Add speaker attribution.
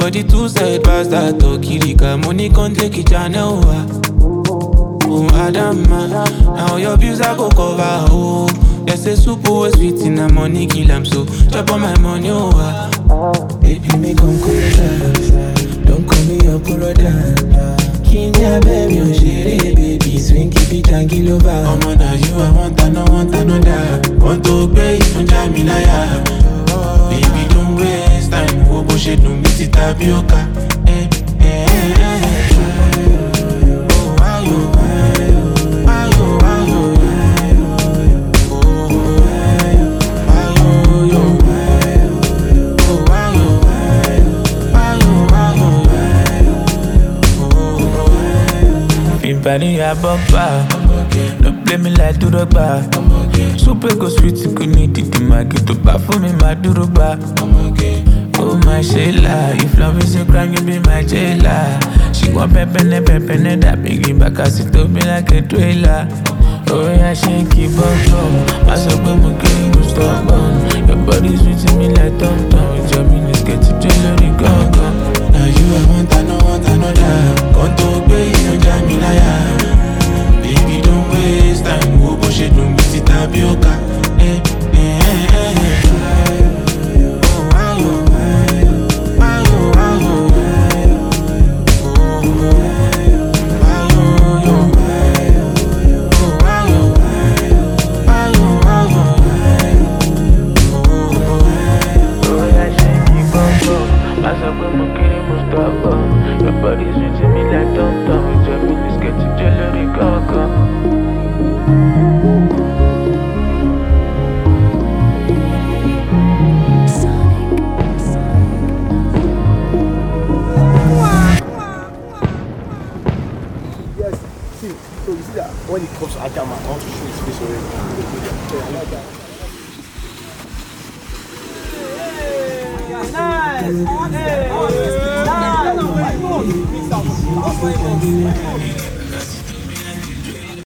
Speaker 1: body too side past that Kirika, money can't take it, I know. Oh, Adama, now your views I go cover, oh. They say super was sweet in the money kill, I'm so chop on my money, oh. Baby, me come closer, don't call me your brother. Kenya, baby, oh, shitty, baby, swing, keep it and kill over. I'm on you, I want another. Want to pay, don't jam me liar. Baby, don't waste time, oh, bullshit, don't beat it, tapioca.
Speaker 2: Body a bumper, don't play me like Duroba. Super go sweet, you could need it in my get to buy for me, my Duroba. Oh my Sheila, if love is a crime, you be my jailer. She want pepene, that biggie back, I sit to me like a trailer. Oh yeah, shaky bum, I saw when my game was stop on. Your body's sweet me like Tom Tom, with your minutes get to jewelry, go.
Speaker 1: Now you I want another. Come to pay, don't jam me liar. Baby, don't waste time. Oh, bullshit, don't beat it, tapioca.
Speaker 2: Your body's reaching me like Tom-Tom. With your minutes get to jewelry, go.
Speaker 3: Yes, see, so you see that when it comes to Adama, I want to show his face already. Yeah, I like that.
Speaker 4: Nice! Hey! Nice!